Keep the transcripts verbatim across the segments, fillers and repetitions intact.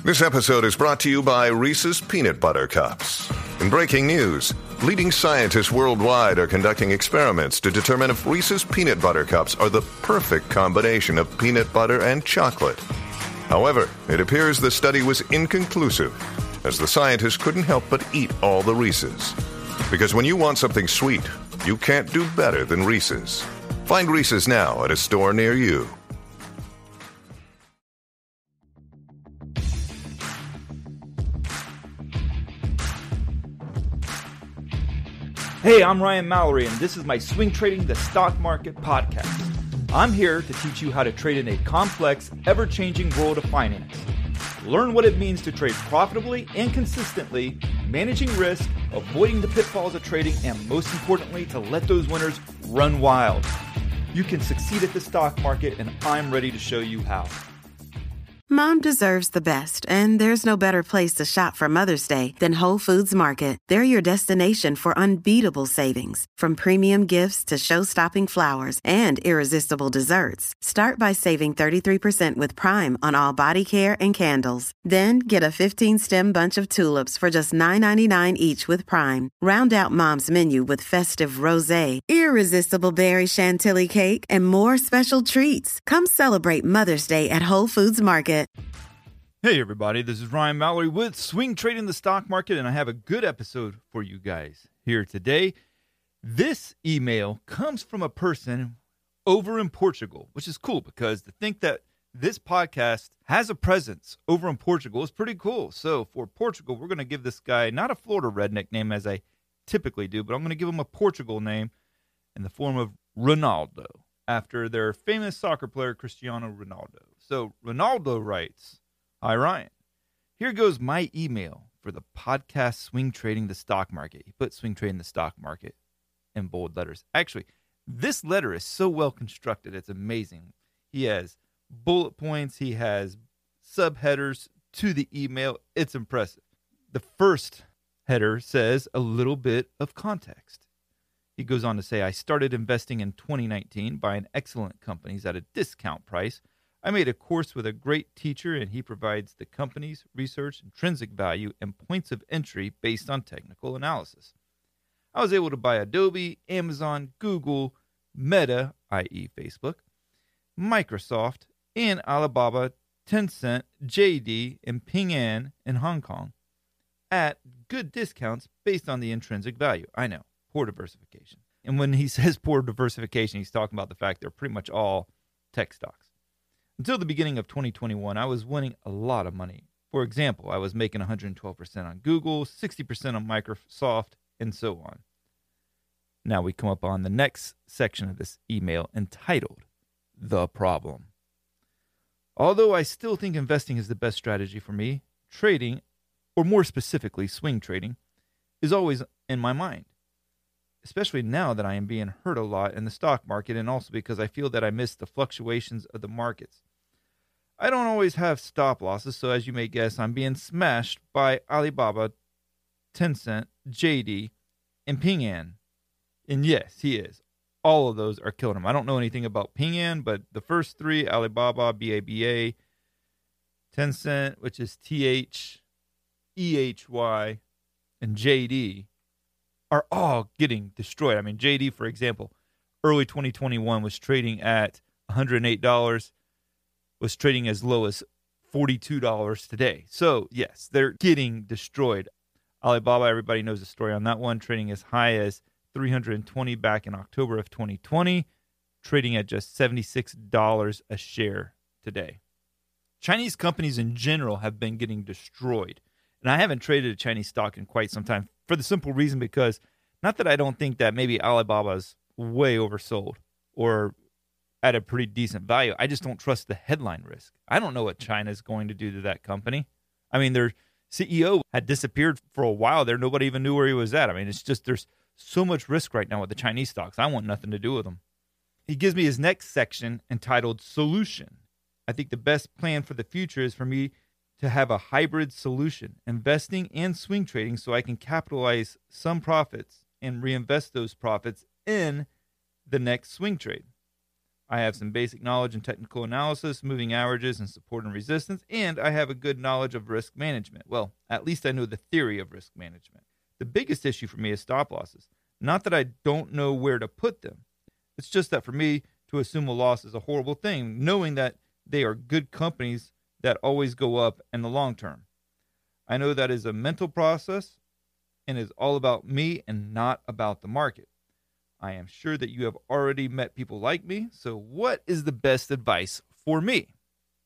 This episode is brought to you by Reese's Peanut Butter Cups. In breaking news, leading scientists worldwide are conducting experiments to determine if Reese's Peanut Butter Cups are the perfect combination of peanut butter and chocolate. However, it appears the study was inconclusive, as the scientists couldn't help but eat all the Reese's. Because when you want something sweet, you can't do better than Reese's. Find Reese's now at a store near you. Hey, I'm Ryan Mallory, and this is my Swing Trading the Stock Market podcast. I'm here to teach you how to trade in a complex, ever-changing world of finance. Learn what it means to trade profitably and consistently, managing risk, avoiding the pitfalls of trading, and most importantly, to let those winners run wild. You can succeed at the stock market, and I'm ready to show you how. Mom deserves the best, and there's no better place to shop for Mother's Day than Whole Foods Market. They're your destination for unbeatable savings, from premium gifts to show-stopping flowers and irresistible desserts. Start by saving thirty-three percent with Prime on all body care and candles. Then get a fifteen-stem bunch of tulips for just nine ninety-nine each with Prime. Round out Mom's menu with festive rosé, irresistible berry chantilly cake, and more special treats. Come celebrate Mother's Day at Whole Foods Market. Hey everybody, this is Ryan Mallory with Swing Trading the Stock Market, and I have a good episode for you guys here today. This email comes from a person over in Portugal, which is cool because to think that this podcast has a presence over in Portugal is pretty cool. So for Portugal, we're going to give this guy not a Florida redneck name as I typically do, but I'm going to give him a Portugal name in the form of Ronaldo, after their famous soccer player Cristiano Ronaldo. So Ronaldo writes, "Hi Ryan, here goes my email for the podcast Swing Trading the Stock Market." He put Swing Trading the Stock Market in bold letters. Actually, this letter is so well constructed, it's amazing. He has bullet points, he has subheaders to the email. It's impressive. The first header says a little bit of context. He goes on to say, "I started investing in twenty nineteen, buying excellent companies at a discount price. I made a course with a great teacher, and he provides the company's research, intrinsic value, and points of entry based on technical analysis. I was able to buy Adobe, Amazon, Google, Meta, that is. Facebook, Microsoft, and Alibaba, Tencent, J D, and Ping An in Hong Kong at good discounts based on the intrinsic value." I know, poor diversification. And when he says poor diversification, he's talking about the fact they're pretty much all tech stocks. "Until the beginning of twenty twenty-one, I was winning a lot of money. For example, I was making one hundred twelve percent on Google, sixty percent on Microsoft, and so on." Now we come up on the next section of this email entitled, "The Problem." "Although I still think investing is the best strategy for me, trading, or more specifically swing trading, is always in my mind. Especially now that I am being hurt a lot in the stock market, and also because I feel that I miss the fluctuations of the markets. I don't always have stop losses, so as you may guess, I'm being smashed by Alibaba, Tencent, J D, and Ping An." And yes, he is. All of those are killing him. I don't know anything about Ping An, but the first three, Alibaba, B A B A, Tencent, which is T H E H Y, and J D, are all getting destroyed. I mean, J D, for example, early twenty twenty-one was trading at one hundred eight dollars, was trading as low as forty-two dollars today. So, yes, they're getting destroyed. Alibaba, everybody knows the story on that one, trading as high as three hundred twenty back in October of twenty twenty, trading at just seventy-six dollars a share today. Chinese companies in general have been getting destroyed. And I haven't traded a Chinese stock in quite some time for the simple reason because, not that I don't think that maybe Alibaba's way oversold or at a pretty decent value. I just don't trust the headline risk. I don't know what China's going to do to that company. I mean, their C E O had disappeared for a while there. Nobody even knew where he was at. I mean, it's just there's so much risk right now with the Chinese stocks. I want nothing to do with them. He gives me his next section entitled Solution. "I think the best plan for the future is for me to have a hybrid solution, investing and swing trading, so I can capitalize some profits and reinvest those profits in the next swing trade. I have some basic knowledge in technical analysis, moving averages, and support and resistance, and I have a good knowledge of risk management. Well, at least I know the theory of risk management. The biggest issue for me is stop losses. Not that I don't know where to put them. It's just that for me, to assume a loss is a horrible thing, knowing that they are good companies that always go up in the long term. I know that is a mental process and is all about me and not about the market. I am sure that you have already met people like me, so what is the best advice for me?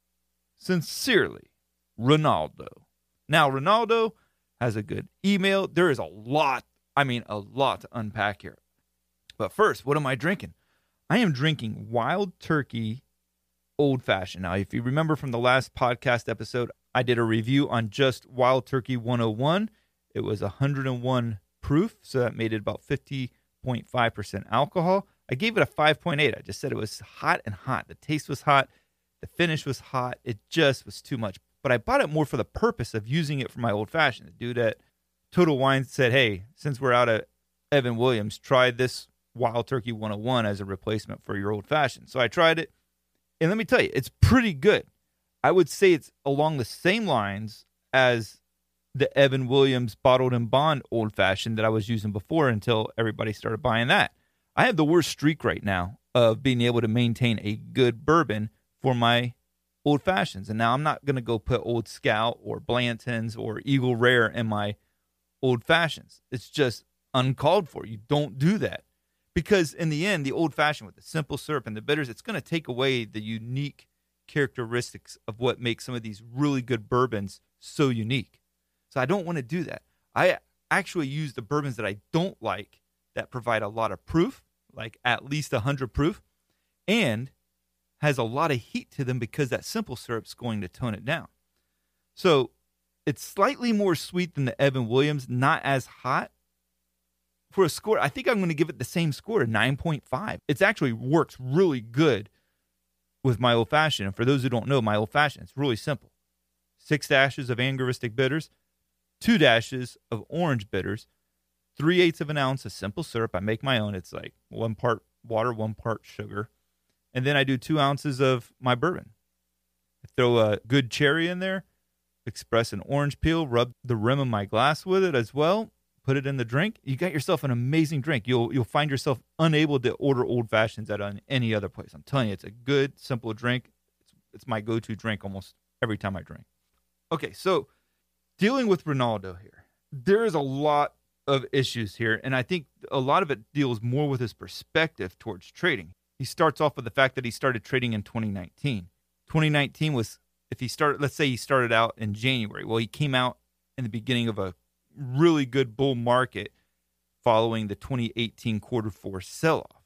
Sincerely, Ronaldo. Now, Ronaldo has a good email. There is a lot, I mean, a lot to unpack here. But first, what am I drinking? I am drinking Wild Turkey Old Fashioned. Now, if you remember from the last podcast episode, I did a review on just Wild Turkey one oh one. It was one hundred one proof, so that made it about fifty point five percent alcohol. I gave it a five point eight. I just said it was hot and hot. The taste was hot. The finish was hot. It just was too much. But I bought it more for the purpose of using it for my Old Fashioned. The dude at Total Wine said, hey, since we're out of Evan Williams, try this Wild Turkey one oh one as a replacement for your Old Fashioned. So I tried it. And let me tell you, it's pretty good. I would say it's along the same lines as the Evan Williams Bottled and Bond Old Fashioned that I was using before until everybody started buying that. I have the worst streak right now of being able to maintain a good bourbon for my Old Fashions. And now I'm not going to go put Old Scout or Blanton's or Eagle Rare in my Old Fashions. It's just uncalled for. You don't do that. Because in the end, the Old Fashioned with the simple syrup and the bitters, it's going to take away the unique characteristics of what makes some of these really good bourbons so unique. So I don't want to do that. I actually use the bourbons that I don't like that provide a lot of proof, like at least one hundred proof, and has a lot of heat to them because that simple syrup's going to tone it down. So it's slightly more sweet than the Evan Williams, not as hot. For a score, I think I'm going to give it the same score, nine point five. It actually works really good with my Old Fashioned. And for those who don't know, my Old Fashioned, it's really simple. Six dashes of Angaristic bitters, two dashes of orange bitters, three-eighths of an ounce of simple syrup. I make my own. It's like one part water, one part sugar. And then I do two ounces of my bourbon. I throw a good cherry in there, express an orange peel, rub the rim of my glass with it as well. Put it in the drink. You got yourself an amazing drink. You'll you'll find yourself unable to order Old Fashions at any other place. I'm telling you, it's a good, simple drink. It's, it's my go-to drink almost every time I drink. Okay, so dealing with Ronaldo here, there is a lot of issues here, and I think a lot of it deals more with his perspective towards trading. He starts off with the fact that he started trading in twenty nineteen. twenty nineteen was, if he started, let's say he started out in January. Well, he came out in the beginning of a really good bull market following the twenty eighteen quarter four sell-off.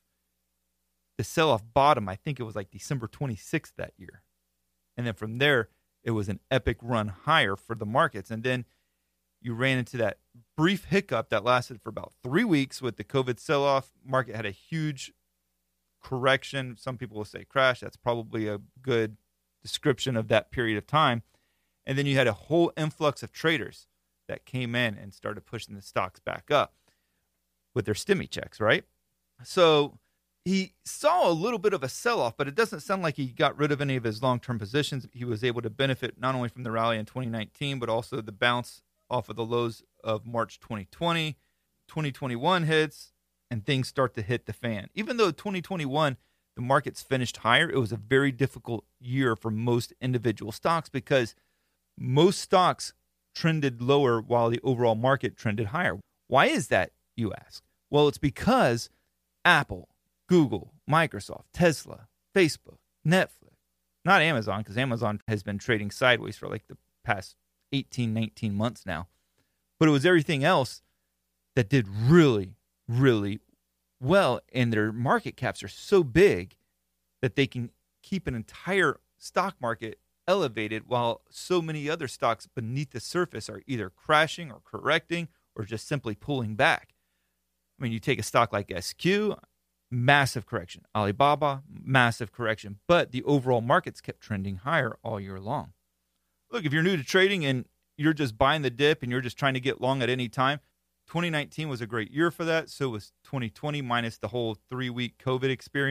The sell-off bottom, I think it was like December twenty-sixth that year. And then from there, it was an epic run higher for the markets. And then you ran into that brief hiccup that lasted for about three weeks with the COVID sell-off. Market had a huge correction. Some people will say crash. That's probably a good description of that period of time. And then you had a whole influx of traders that came in and started pushing the stocks back up with their stimmy checks, right? So he saw a little bit of a sell-off, but it doesn't sound like he got rid of any of his long-term positions. He was able to benefit not only from the rally in twenty nineteen, but also the bounce off of the lows of March twenty twenty. twenty twenty-one hits, and things start to hit the fan. Even though twenty twenty-one, the markets finished higher, it was a very difficult year for most individual stocks because most stocks trended lower while the overall market trended higher. Why is that, you ask? Well, it's because Apple, Google, Microsoft, Tesla, Facebook, Netflix, not Amazon, because Amazon has been trading sideways for like the past eighteen, nineteen months now. But it was everything else that did really, really well, and their market caps are so big that they can keep an entire stock market elevated while so many other stocks beneath the surface are either crashing or correcting or just simply pulling back. I mean, you take a stock like S Q, massive correction. Alibaba, massive correction. But the overall markets kept trending higher all year long. Look, if you're new to trading and you're just buying the dip and you're just trying to get long at any time, twenty nineteen was a great year for that. So was twenty twenty minus the whole three-week COVID experience.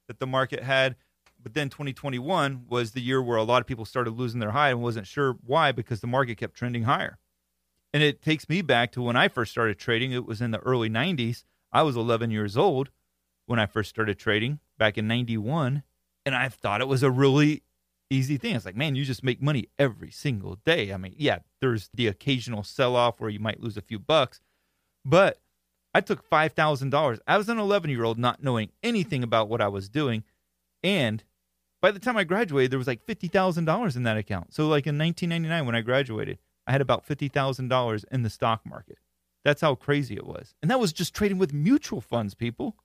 that the market had. But then twenty twenty-one was the year where a lot of people started losing their hide and wasn't sure why, because the market kept trending higher. And it takes me back to when I first started trading. It was in the early nineties. I was eleven years old when I first started trading back in ninety-one. And I thought it was a really easy thing. It's like, man, you just make money every single day. I mean, yeah, there's the occasional sell-off where you might lose a few bucks. But I took five thousand dollars. I was an eleven-year-old not knowing anything about what I was doing. And by the time I graduated, there was like fifty thousand dollars in that account. So like in nineteen ninety-nine, when I graduated, I had about fifty thousand dollars in the stock market. That's how crazy it was. And that was just trading with mutual funds, people.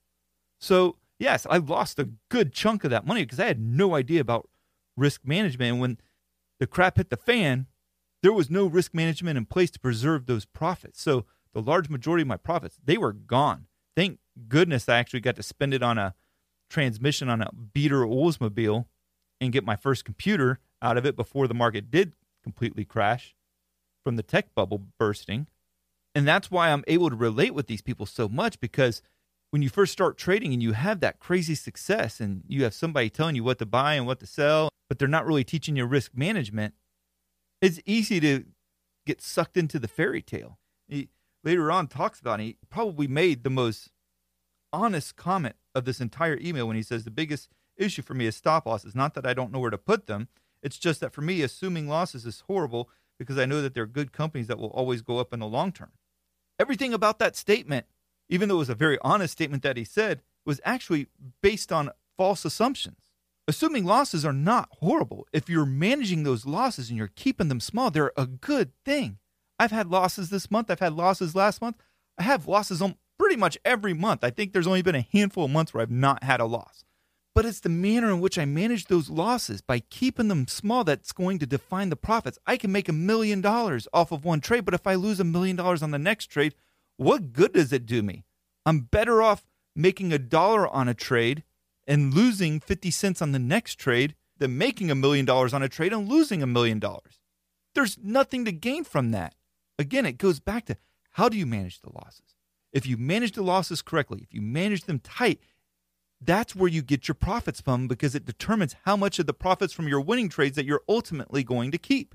So yes, I lost a good chunk of that money because I had no idea about risk management. And when the crap hit the fan, there was no risk management in place to preserve those profits. So the large majority of my profits, they were gone. Thank goodness I actually got to spend it on a transmission on a beater Oldsmobile and get my first computer out of it before the market did completely crash from the tech bubble bursting. And that's why I'm able to relate with these people so much, because when you first start trading and you have that crazy success and you have somebody telling you what to buy and what to sell, but they're not really teaching you risk management, it's easy to get sucked into the fairy tale. He later on talks about it. He probably made the most honest comment of this entire email when he says the biggest issue for me is stop losses. Not that I don't know where to put them. It's just that for me, assuming losses is horrible because I know that they're good companies that will always go up in the long term. Everything about that statement, even though it was a very honest statement that he said, was actually based on false assumptions. Assuming losses are not horrible. If you're managing those losses and you're keeping them small, they're a good thing. I've had losses this month. I've had losses last month. I have losses on pretty much every month. I think there's only been a handful of months where I've not had a loss. But it's the manner in which I manage those losses by keeping them small that's going to define the profits. I can make a million dollars off of one trade, but if I lose a million dollars on the next trade, what good does it do me? I'm better off making a dollar on a trade and losing fifty cents on the next trade than making a million dollars on a trade and losing a million dollars. There's nothing to gain from that. Again, it goes back to how do you manage the losses? If you manage the losses correctly, if you manage them tight, that's where you get your profits from, because it determines how much of the profits from your winning trades that you're ultimately going to keep.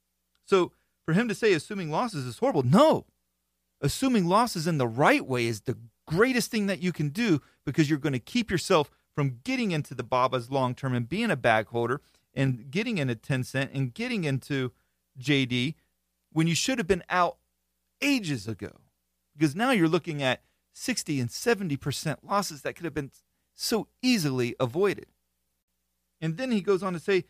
So for him to say assuming losses is horrible, no. Assuming losses in the right way is the greatest thing that you can do, because you're going to keep yourself from getting into the Babas long term and being a bag holder and getting into ten cent and getting into J D when you should have been out ages ago. Because now you're looking at sixty and seventy percent losses that could have been so easily avoided. And then he goes on to say,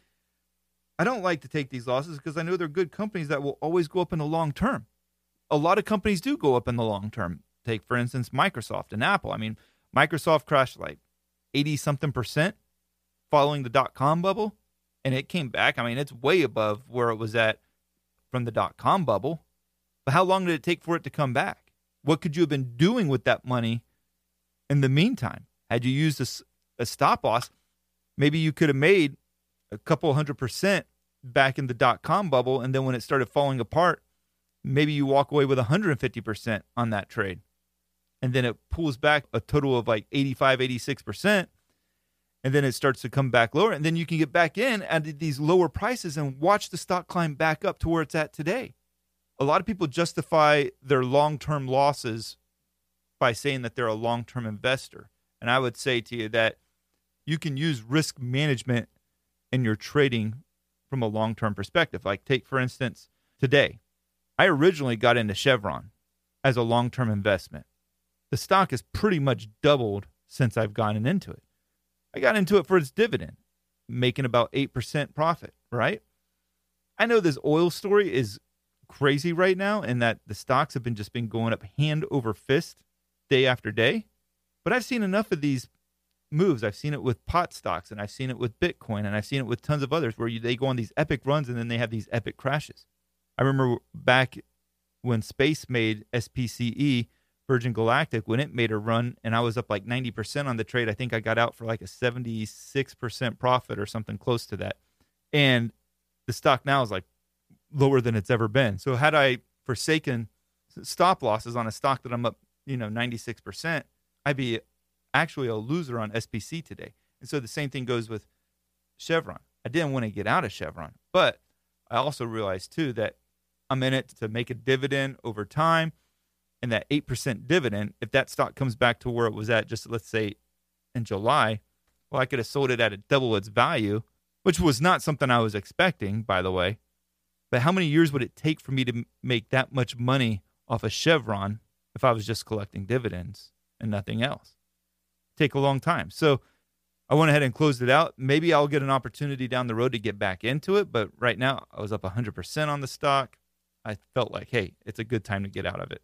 I don't like to take these losses because I know they're good companies that will always go up in the long term. A lot of companies do go up in the long term. Take, for instance, Microsoft and Apple. I mean, Microsoft crashed like eighty something percent following the dot-com bubble, and it came back. I mean, it's way above where it was at from the dot-com bubble. But how long did it take for it to come back? What could you have been doing with that money in the meantime? Had you used a, a stop loss, maybe you could have made a couple hundred percent back in the dot-com bubble, and then when it started falling apart, maybe you walk away with one hundred fifty percent on that trade. And then it pulls back a total of like eighty-five, eighty-six percent, and then it starts to come back lower, and then you can get back in at these lower prices and watch the stock climb back up to where it's at today. A lot of people justify their long-term losses by saying that they're a long-term investor. And I would say to you that you can use risk management in your trading from a long-term perspective. Like take, for instance, today. I originally got into Chevron as a long-term investment. The stock has pretty much doubled since I've gotten into it. I got into it for its dividend, making about eight percent profit, right? I know this oil story is crazy right now and that the stocks have been just been going up hand over fist day after day. But I've seen enough of these moves. I've seen it with pot stocks, and I've seen it with Bitcoin, and I've seen it with tons of others where you, they go on these epic runs and then they have these epic crashes. I remember back when Space made S P C E, Virgin Galactic, when it made a run, and I was up like ninety percent on the trade. I think I got out for like a seventy-six percent profit or something close to that. And the stock now is like lower than it's ever been. So had I forsaken stop losses on a stock that I'm up, you know, ninety-six percent, I'd be actually a loser on S P C today. And so the same thing goes with Chevron. I didn't want to get out of Chevron, but I also realized too that I'm in it to make a dividend over time. And that eight percent dividend, if that stock comes back to where it was at, just let's say in July, well, I could have sold it at a double its value, which was not something I was expecting, by the way. But how many years would it take for me to make that much money off of Chevron if I was just collecting dividends and nothing else? Take a long time. So I went ahead and closed it out. Maybe I'll get an opportunity down the road to get back into it. But right now, I was up one hundred percent on the stock. I felt like, hey, it's a good time to get out of it.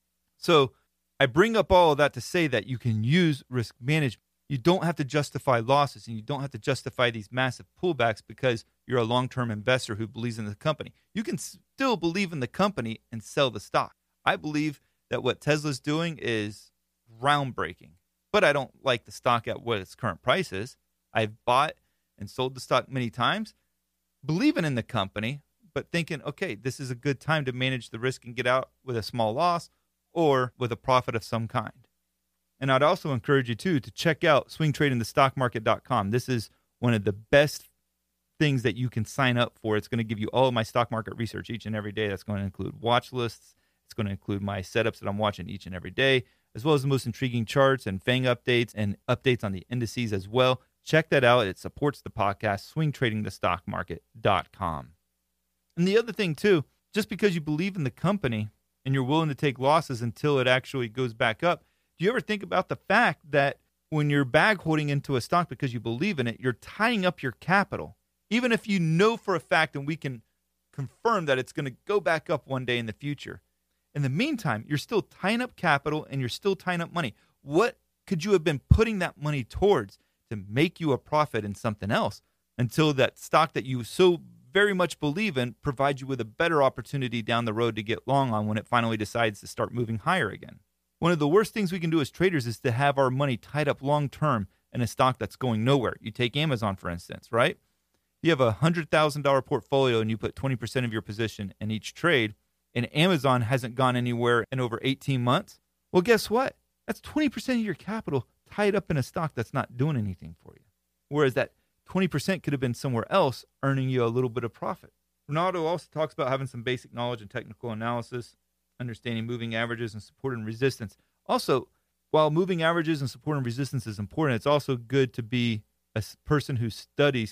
So I bring up all of that to say that you can use risk management. You don't have to justify losses, and you don't have to justify these massive pullbacks because you're a long-term investor who believes in the company. You can still believe in the company and sell the stock. I believe that what Tesla's doing is groundbreaking, but I don't like the stock at what its current price is. I've bought and sold the stock many times, believing in the company, but thinking, okay, this is a good time to manage the risk and get out with a small loss or with a profit of some kind. And I'd also encourage you, too, to check out swing trading the stock market dot com. This is one of the best things that you can sign up for. It's going to give you all of my stock market research each and every day. That's going to include watch lists. It's going to include my setups that I'm watching each and every day, as well as the most intriguing charts and FANG updates and updates on the indices as well. Check that out. It supports the podcast, swing trading the stock market dot com. And the other thing, too, just because you believe in the company and you're willing to take losses until it actually goes back up, do you ever think about the fact that when you're bag holding into a stock because you believe in it, you're tying up your capital? Even if you know for a fact, and we can confirm that it's going to go back up one day in the future. In the meantime, you're still tying up capital and you're still tying up money. What could you have been putting that money towards to make you a profit in something else until that stock that you so very much believe in provides you with a better opportunity down the road to get long on when it finally decides to start moving higher again? One of the worst things we can do as traders is to have our money tied up long-term in a stock that's going nowhere. You take Amazon, for instance, right? You have a one hundred thousand dollars portfolio and you put twenty percent of your position in each trade, and Amazon hasn't gone anywhere in over eighteen months. Well, guess what? That's twenty percent of your capital tied up in a stock that's not doing anything for you. Whereas that twenty percent could have been somewhere else earning you a little bit of profit. Ronaldo also talks about having some basic knowledge and technical analysis, understanding moving averages and support and resistance. Also, while moving averages and support and resistance is important, it's also good to be a person who studies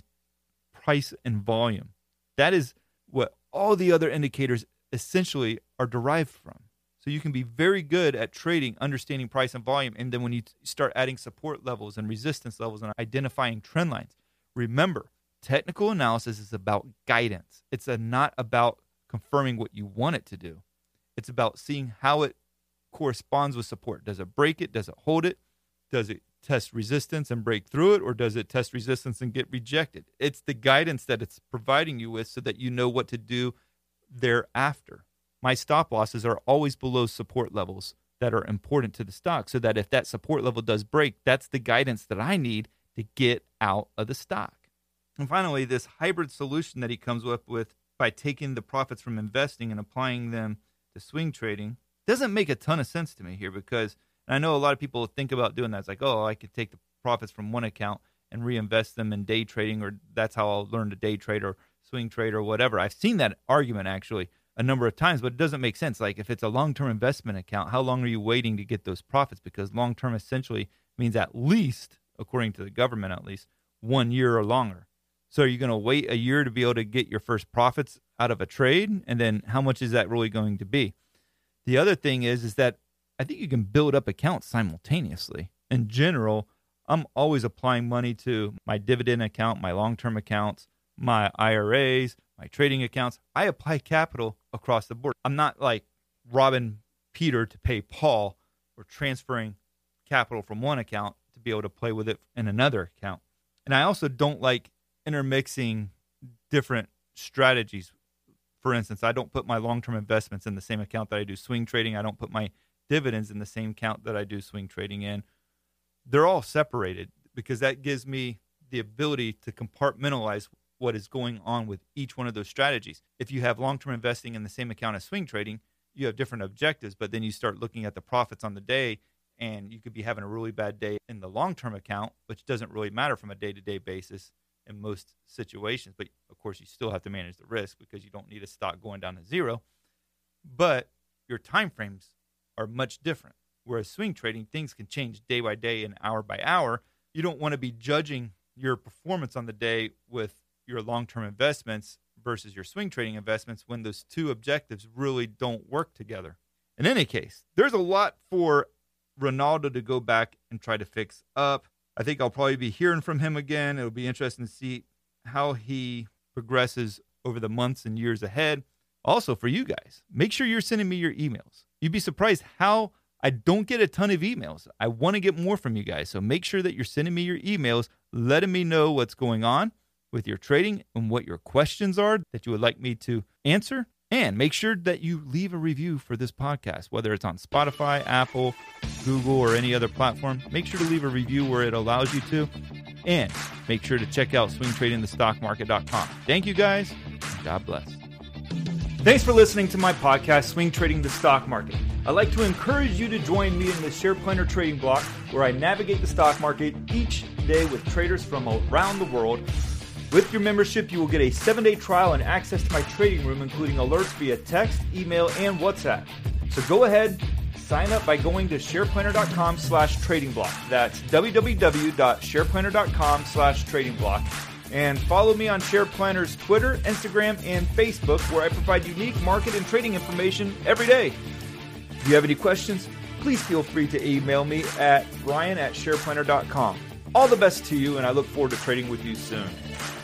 price and volume. That is what all the other indicators essentially are derived from. So you can be very good at trading, understanding price and volume, and then when you start adding support levels and resistance levels and identifying trend lines, remember, technical analysis is about guidance. It's a, not about confirming what you want it to do. It's about seeing how it corresponds with support. Does it break it? Does it hold it? Does it test resistance and break through it? Or does it test resistance and get rejected? It's the guidance that it's providing you with so that you know what to do thereafter. My stop losses are always below support levels that are important to the stock so that if that support level does break, that's the guidance that I need to get out of the stock. And finally, this hybrid solution that he comes up with by taking the profits from investing and applying them to swing trading doesn't make a ton of sense to me here, because and I know a lot of people think about doing that. It's like, oh, I could take the profits from one account and reinvest them in day trading, or that's how I'll learn to day trade or swing trade or whatever. I've seen that argument actually a number of times, but it doesn't make sense. Like if it's a long-term investment account, how long are you waiting to get those profits? Because long-term essentially means at least, according to the government at least, one year or longer. So are you going to wait a year to be able to get your first profits out of a trade? And then how much is that really going to be? The other thing is, is that I think you can build up accounts simultaneously. In general, I'm always applying money to my dividend account, my long-term accounts, my I R As, my trading accounts. I apply capital across the board. I'm not like robbing Peter to pay Paul or transferring capital from one account to be able to play with it in another account. And I also don't like intermixing different strategies. For instance, I don't put my long-term investments in the same account that I do swing trading. I don't put my dividends in the same account that I do swing trading in. They're all separated because that gives me the ability to compartmentalize what is going on with each one of those strategies. If you have long-term investing in the same account as swing trading, you have different objectives, but then you start looking at the profits on the day And you could be having a really bad day in the long-term account, which doesn't really matter from a day-to-day basis in most situations. But, of course, you still have to manage the risk because you don't need a stock going down to zero. But your time frames are much different. Whereas swing trading, things can change day by day and hour by hour. You don't want to be judging your performance on the day with your long-term investments versus your swing trading investments when those two objectives really don't work together. In any case, there's a lot for Ronaldo to go back and try to fix up. I think I'll probably be hearing from him again. It'll be interesting to see how he progresses over the months and years ahead. Also, for you guys, make sure you're sending me your emails. You'd be surprised how I don't get a ton of emails. I want to get more from you guys. So make sure that you're sending me your emails, letting me know what's going on with your trading and what your questions are that you would like me to answer. And make sure that you leave a review for this podcast, whether it's on Spotify, Apple, Google, or any other platform. Make sure to leave a review where it allows you to. And make sure to check out swing trading the stock market dot com. Thank you guys. And God bless. Thanks for listening to my podcast, Swing Trading the Stock Market. I'd like to encourage you to join me in the Share Planner Trading Block, where I navigate the stock market each day with traders from around the world. With your membership, you will get a seven-day trial and access to my trading room, including alerts via text, email, and WhatsApp. So go ahead, sign up by going to shareplanner.com slash trading block. That's www.shareplanner.com slash trading block. And follow me on Share Planner's Twitter, Instagram, and Facebook, where I provide unique market and trading information every day. If you have any questions, please feel free to email me at ryan at shareplanner dot com. All the best to you, and I look forward to trading with you soon.